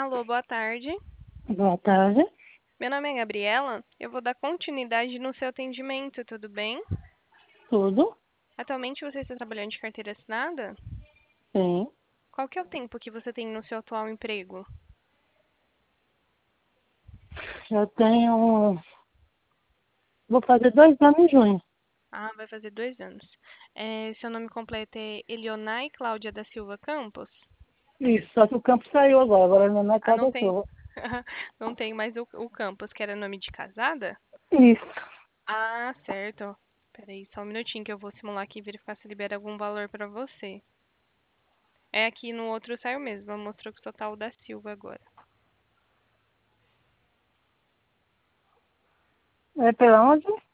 Alô, boa tarde. Boa tarde. Meu nome é Gabriela. Eu vou dar continuidade no seu atendimento, tudo bem? Tudo? Atualmente você está trabalhando de carteira assinada? Sim. Qual que é o tempo que você tem no seu atual emprego? Eu tenho. Vou fazer 2 anos em junho. Ah, vai fazer 2 anos. Seu nome completo é Elionai Cláudia da Silva Campos? Isso, só que o campo saiu agora. Agora não é Ah, não cada tem. chuva. Não tem mais o Campos, que era nome de casada? Isso. Ah, certo. Peraí, só um minutinho que eu vou simular aqui e verificar se libera algum valor pra você. É aqui no outro saiu mesmo, mostrou que o total da Silva agora. É pela onde?